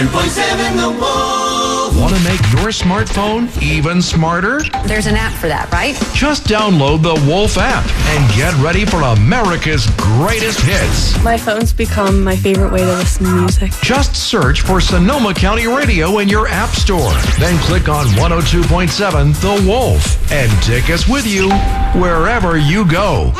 102.7 The Wolf. Want to make your smartphone even smarter? There's an app for that, right? Just download the Wolf app and get ready for America's greatest hits. My phone's become my favorite way to listen to music. Just search for Sonoma County Radio in your app store. Then click on 102.7 The Wolf and take us with you wherever you go.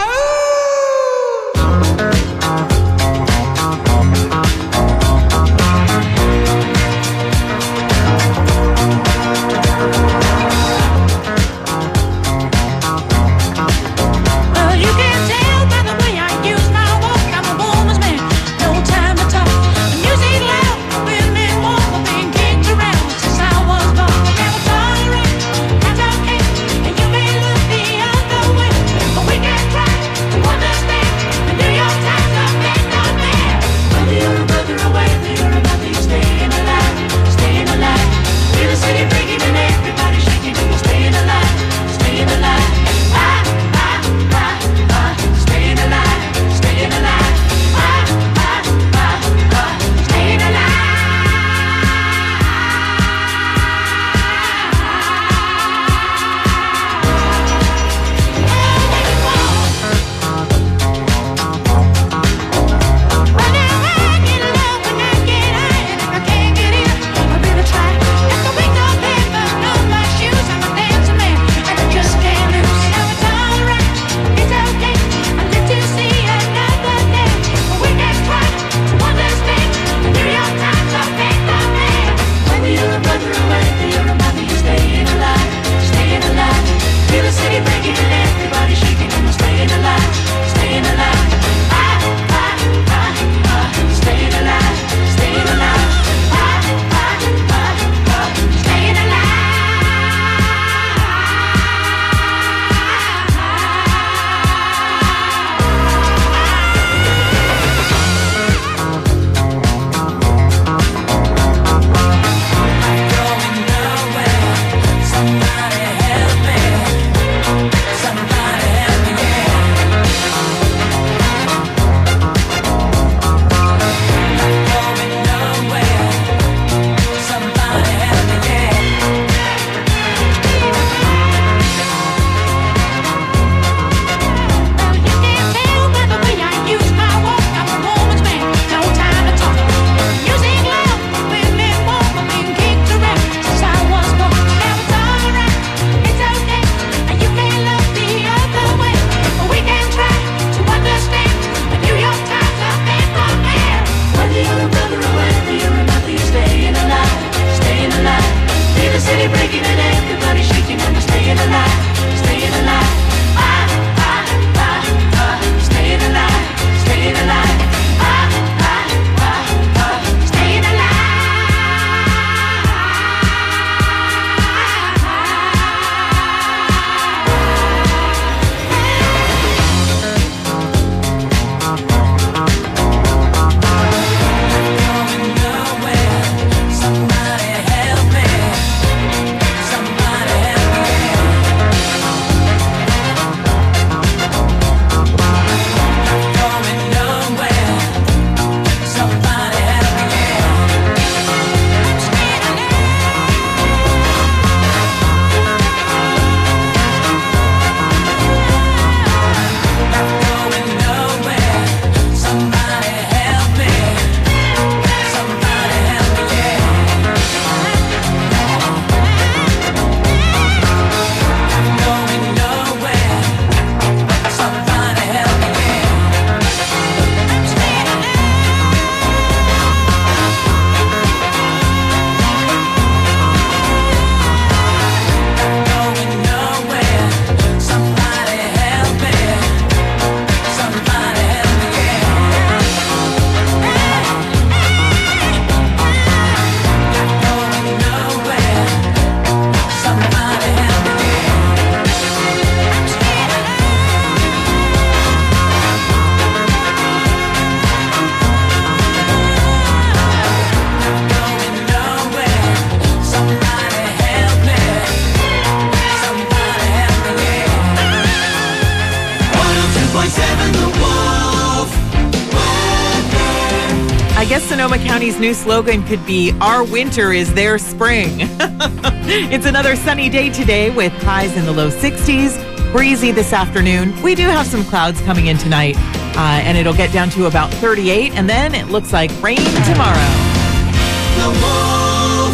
guess Sonoma County's new slogan could be, "Our winter is their spring." It's another sunny day today with highs in the low 60s, breezy this afternoon. We do have some clouds coming in tonight, and it'll get down to about 38, and then it looks like rain tomorrow. The Wolf.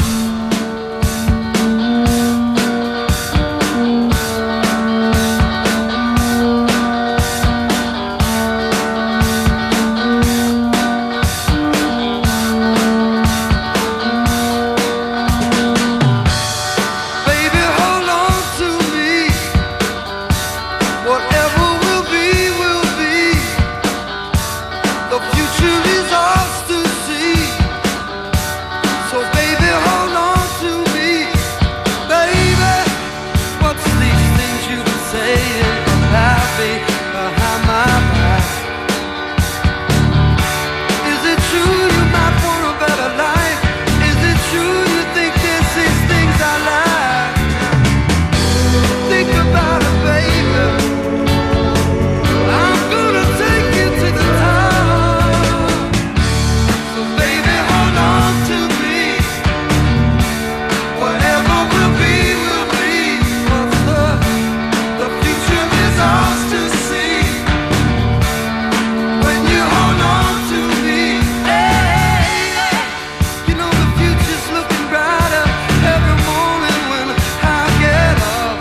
Baby, hold on to me. Whatever will be, will be. The future is ours to see. So baby, hold on to me. Baby, what's these things you've been saying about me behind my back? Is it true you might want a better life? Is it true you think this is things I like? Think about it, baby. I'm gonna take you to the top. So baby, hold on to me. Whatever will be, will be. The future is ours to see. When you hold on to me, hey, you know the future's looking brighter every morning when I get up.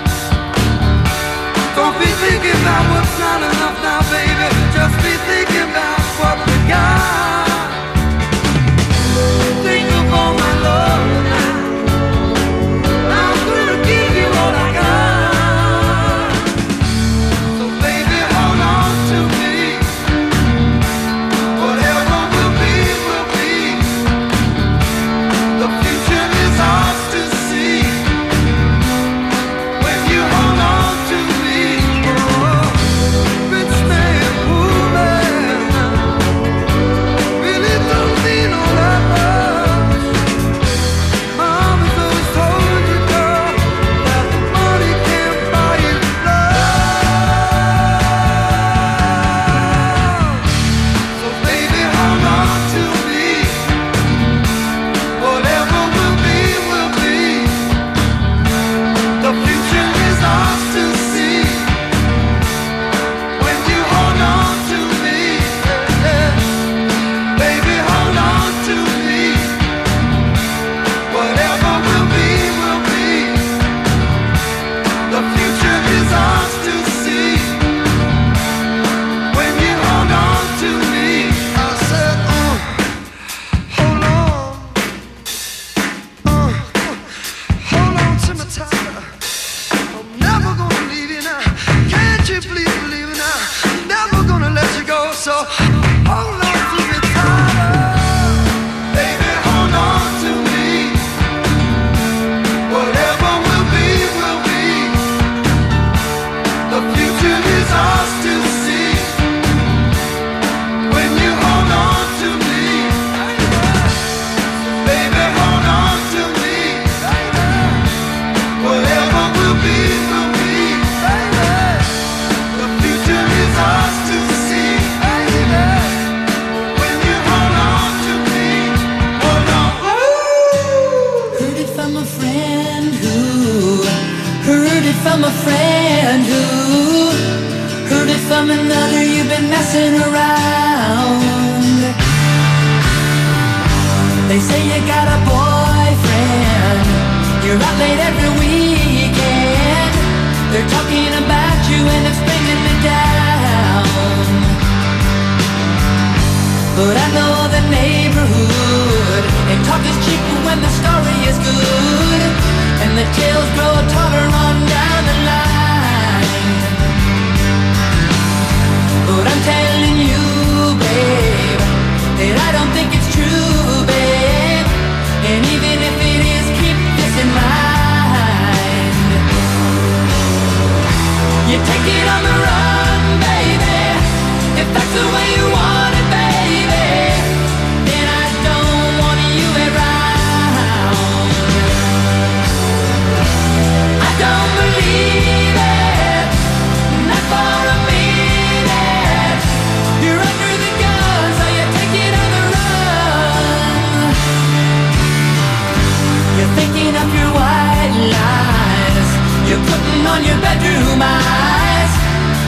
Don't be thinking about what's not enough now, baby. Just be thinking about what we got. Think of all my love now. I'm gonna give you all I got. So baby, hold on to me. Whatever will be, will be. The future is ours to see. When you hold on to me, rich man, poor man, really don't mean all that much. Mama's always told you, girl, that money can't buy you love. So baby, hold on to me. Whatever will be, will be. The future is ours to see. When you hold on to me, baby, hold on to me. Whatever will be, will be. The future is ours to see. When you hold on to me, I said, hold on, hold on to me tight. I'm never gonna leave you now. Can't you please believe it now? Never gonna let you go. So hold on to me tighter. Baby, hold on to me. Whatever will be, will be. The future is ours to see. When you hold on to me, baby, hold on to me. Whatever will be, will be. The future is ours to see. When you hold on to me, hold on. Heard it from a friend who heard it from a friend who heard it from another. You've been messing around. They say you got a boyfriend. You're out late every weekend. They're talking about you and it's bringing me down. But I know the neighborhood, and talk is cheap when the story is good, and the tales grow taller on down the line. But I'm telling you, babe, that I don't think it's true, babe. And even if it is, keep this in mind. You take it on the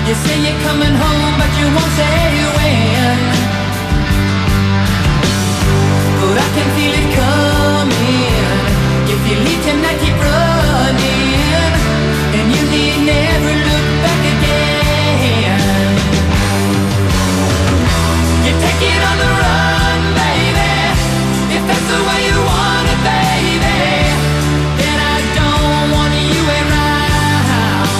You say you're coming home, but you won't say when. But I can feel it coming. If you leave tonight, keep running, and you need never look back again. You take it on the run, baby, if that's the way you want it, baby. Then I don't want you around.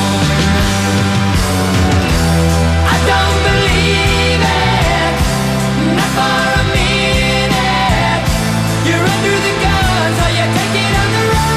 I don't believe it, not for a minute. You're under the gun, so you take it on the run.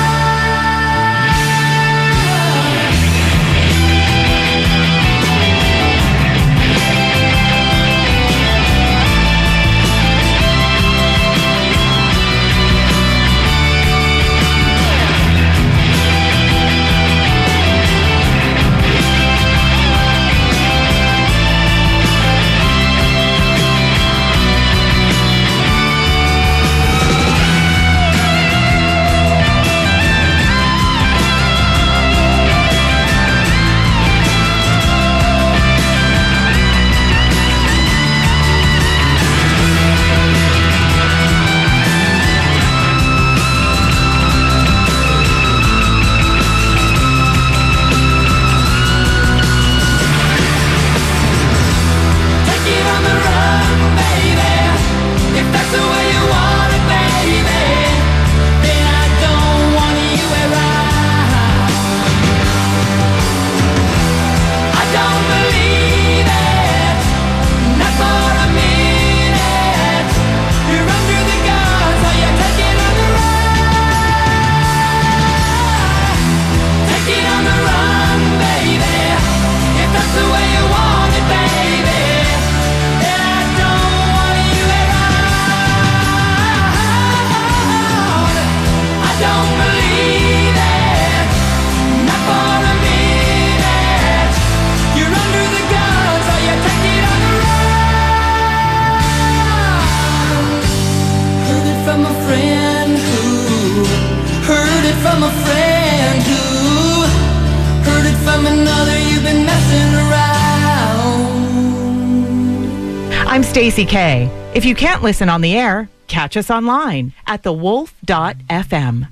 I'm Stacey K. If you can't listen on the air, catch us online at thewolf.fm.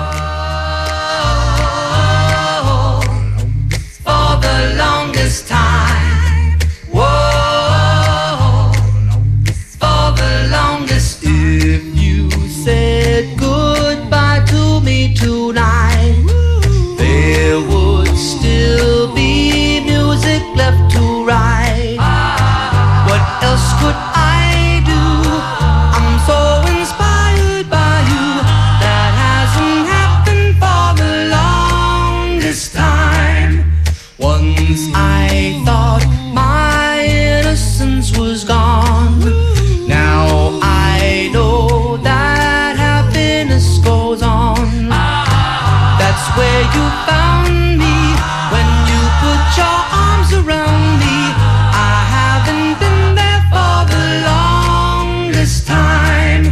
For the longest time. Whoa. For the longest. If you said goodbye to me tonight, there would still be music left to write. What else could I do? I'm so inspired by you. That hasn't happened for the longest time. Once I thought my innocence was gone. Now I know that happiness goes on. That's where you found me when you put your arms around me. I haven't been there for the longest time.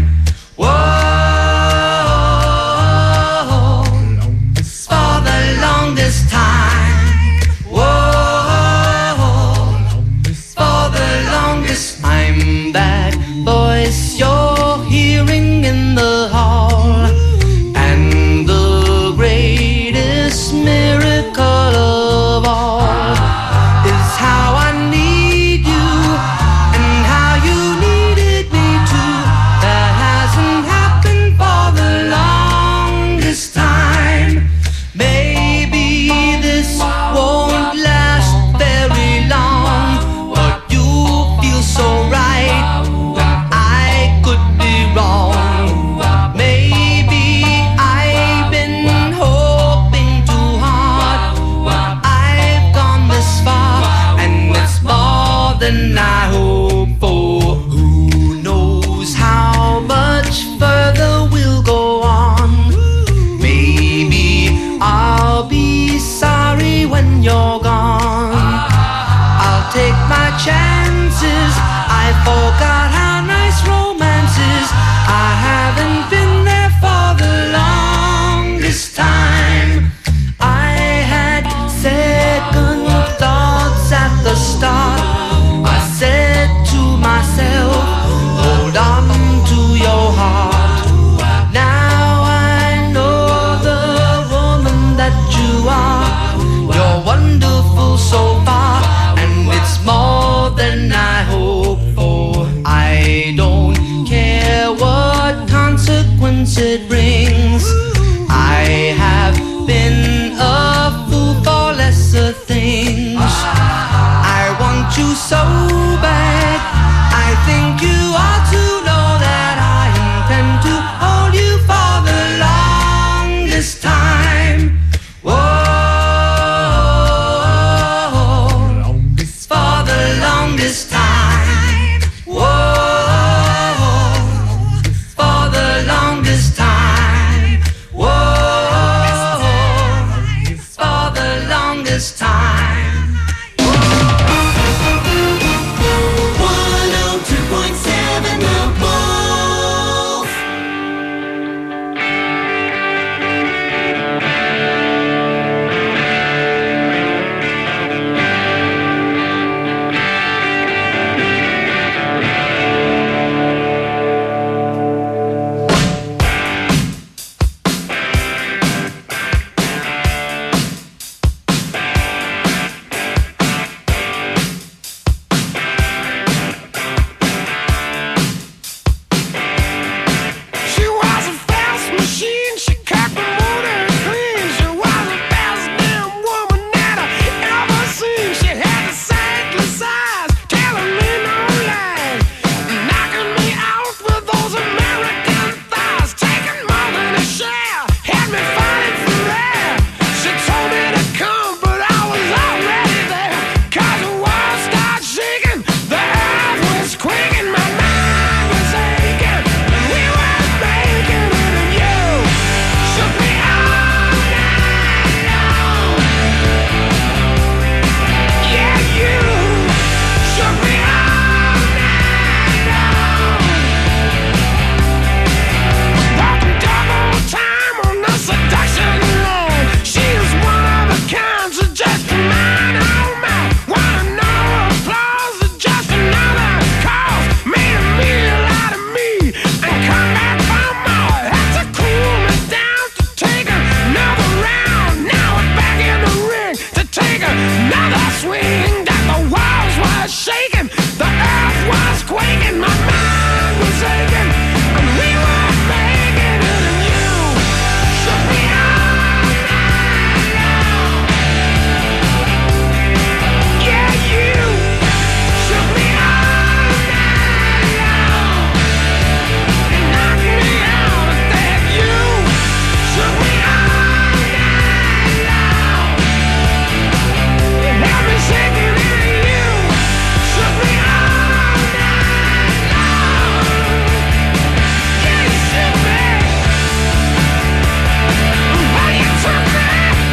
Whoa, for the longest time. Whoa, for the longest time. That voice you're hearing in the hall, and the greatest miracle of all is how I need you and how you needed me too. That hasn't happened for the longest time. Maybe this won't last very long, but you feel so right when I could be wrong. Maybe I've been hoping too hard, but I've gone this far, and it's more than I hoped for. Who knows how much further we'll go on? Maybe I'll be sorry when you're gone. I'll take my chances. I forgot how nice romance is. I haven't been there for the longest time. I had second thoughts at the so bad. I think you ought to know that I intend to hold you for the longest time. Whoa, for the longest time. Whoa, for the longest time. Whoa, for the longest time. 102.7 The Wolf. She was a fast machine, she kept the motor clean. She was the best damn woman that I ever seen. She had the sightless eyes, telling me no lies, knocking me out with those American thighs, taking more than a share, had me fighting for air. She told me to come, but I was already there. 'Cause the world started shaking, the earth was quaking, my mind was aching, and we were making it, and you shook me all night long. Yeah, you shook me all night long. Walking double time on the seduction line. She is one of a kind, so just mine, oh my. Wanna know applause or just another cause? Made a meal out of me and come back for more. Had to cool me down to take another round. Now we're back in the ring to take another swing. That the walls were shaking, the earth was quaking, my mind was aching, and we were making it, and you shook me all night long. Yeah, you shook me all night long, and knocked me out of that. You shook me all night long. You had me shaking, and you shook me all night long. Yeah, you shook me. Oh, you took me.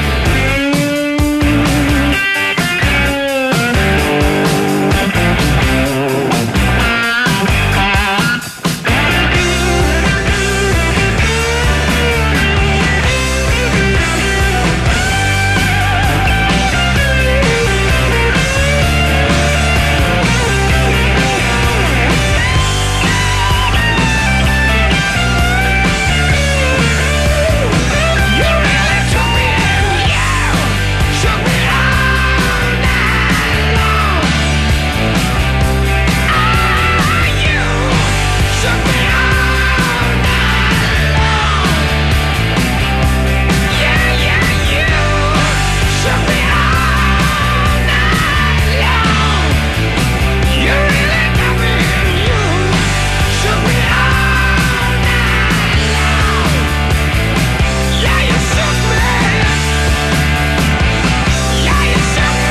You really took me in, you shook me all night long. Ah, you shook me all night long. Yeah, yeah, you shook me all night long. You really got me in, you shook me all night long. Yeah, you shook me. Yeah, you shook me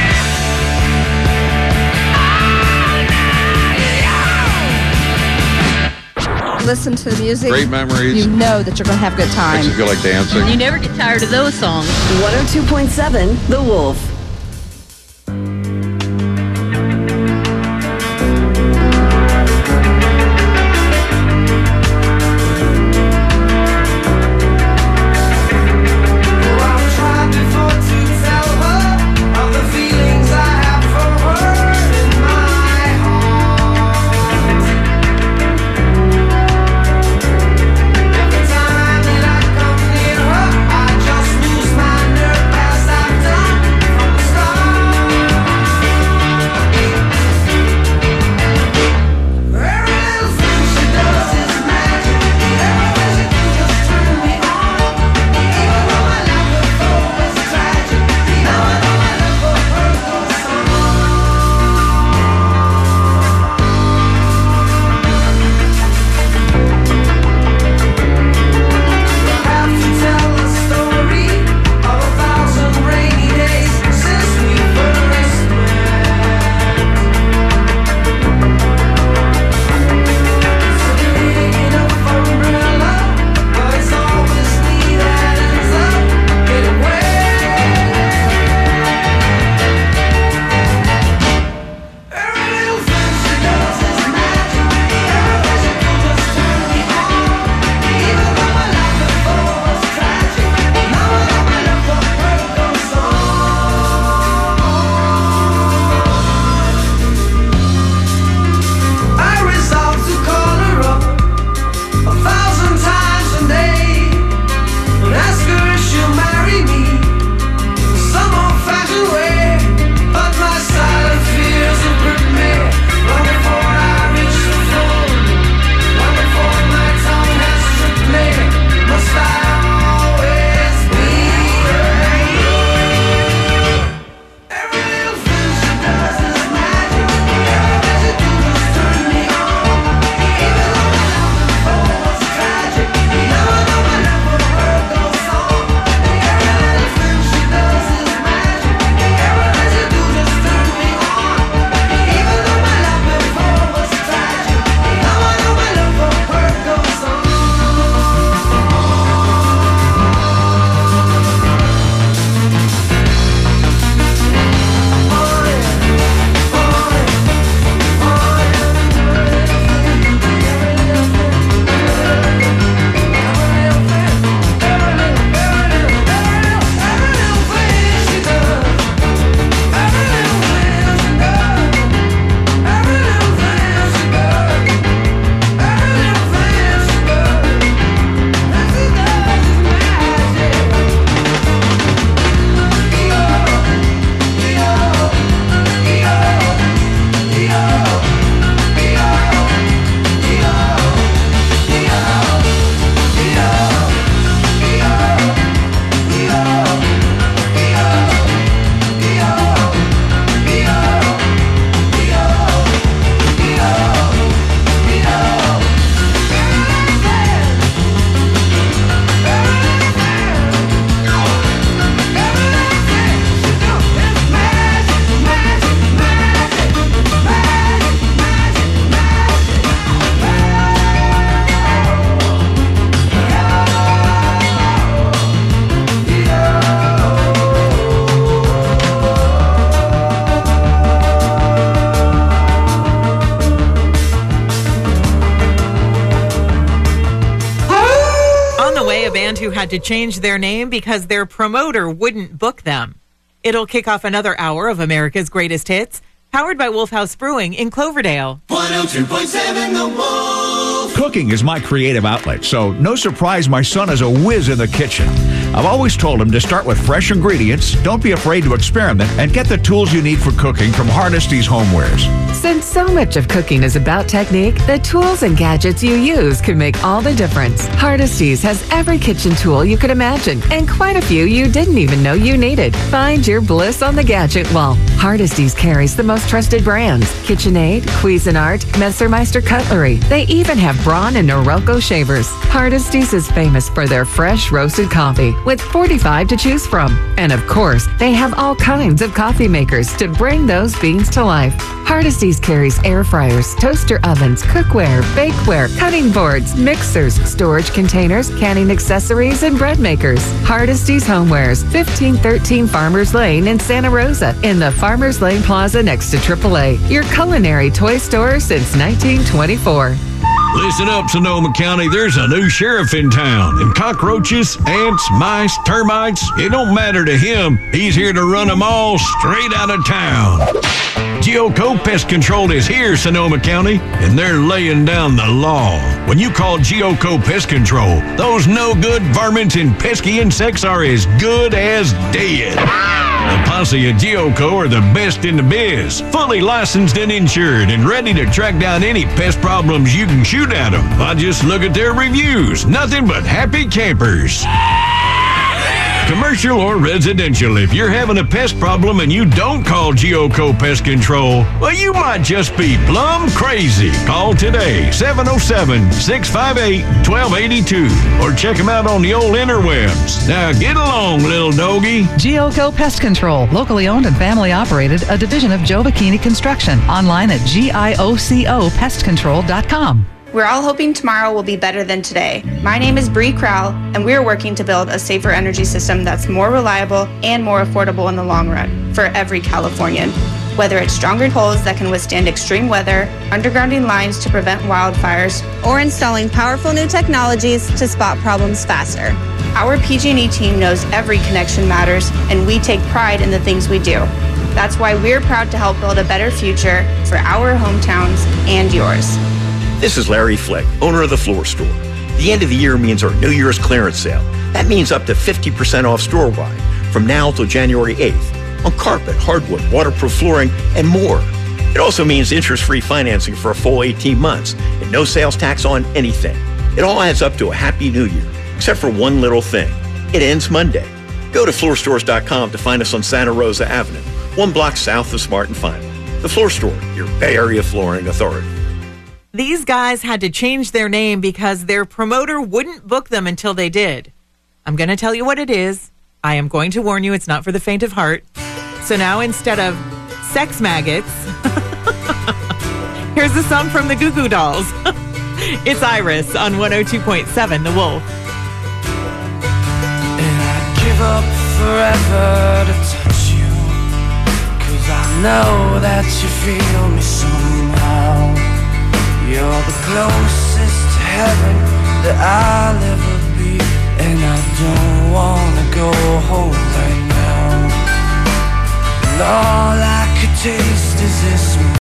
all night long. Listen to the music. Great memories. You know that you're going to have a good time. Makes you feel like dancing. You never get tired of those songs. 102.7 The Wolf. I've tried before to tell her of the feelings I have for her in my heart. Every time that I come near her, I just lose my nerve as I've done from band who had to change their name because their promoter wouldn't book them. It'll kick off another hour of America's Greatest Hits, powered by Wolf House Brewing in Cloverdale. 102.7 The Wolf. Cooking is my creative outlet, so no surprise my son is a whiz in the kitchen. I've always told him to start with fresh ingredients, don't be afraid to experiment, and get the tools you need for cooking from Hardesty's Homewares. Since so much of cooking is about technique, the tools and gadgets you use can make all the difference. Hardesty's has every kitchen tool you could imagine, and quite a few you didn't even know you needed. Find your bliss on the gadget wall. Hardesty's carries the most trusted brands: KitchenAid, Cuisinart, Messermeister Cutlery. They even have Braun and Norelco shavers. Hardesty's is famous for their fresh roasted coffee, with 45 to choose from. And of course, they have all kinds of coffee makers to bring those beans to life. Hardesty's carries air fryers, toaster ovens, cookware, bakeware, cutting boards, mixers, storage containers, canning accessories, and bread makers. Hardesty's Homewares, 1513 Farmers Lane in Santa Rosa, in the Farmers Lane Plaza next to AAA. Your culinary toy store since 1924. Listen up, Sonoma County. There's a new sheriff in town. And cockroaches, ants, mice, termites, it don't matter to him. He's here to run them all straight out of town. Geoco Pest Control is here, Sonoma County, and they're laying down the law. When you call Geoco Pest Control, those no-good varmints and pesky insects are as good as dead. The posse at Geoco are the best in the biz, fully licensed and insured, and ready to track down any pest problems you can shoot at them. I just look at their reviews. Nothing but happy campers. Commercial or residential, if you're having a pest problem and you don't call Geoco Pest Control, well, you might just be plumb crazy. Call today, 707-658-1282, or check them out on the old interwebs. Now get along, little doggy. Geoco Pest Control, locally owned and family operated, a division of Joe Bikini Construction. Online at giocopestcontrol.com. We're all hoping tomorrow will be better than today. My name is Bree Crowell, and we're working to build a safer energy system that's more reliable and more affordable in the long run for every Californian. Whether it's stronger poles that can withstand extreme weather, undergrounding lines to prevent wildfires, or installing powerful new technologies to spot problems faster. Our PG&E team knows every connection matters, and we take pride in the things we do. That's why we're proud to help build a better future for our hometowns and yours. This is Larry Flick, owner of The Floor Store. The end of the year means our New Year's clearance sale. That means up to 50% off store-wide from now till January 8th on carpet, hardwood, waterproof flooring, and more. It also means interest-free financing for a full 18 months and no sales tax on anything. It all adds up to a happy new year, except for one little thing. It ends Monday. Go to floorstores.com to find us on Santa Rosa Avenue, 1 block south of Smart and Final. The Floor Store, your Bay Area flooring authority. These guys had to change their name because their promoter wouldn't book them until they did. I'm going to tell you what it is. I am going to warn you, it's not for the faint of heart. So now instead of Sex Maggots, here's a song from the Goo Goo Dolls. It's Iris on 102.7 The Wolf. And I'd give up forever to touch you, 'cause I know that you feel me somehow. You're the closest to heaven that I'll ever be, and I don't wanna go home right now. And all I could taste is this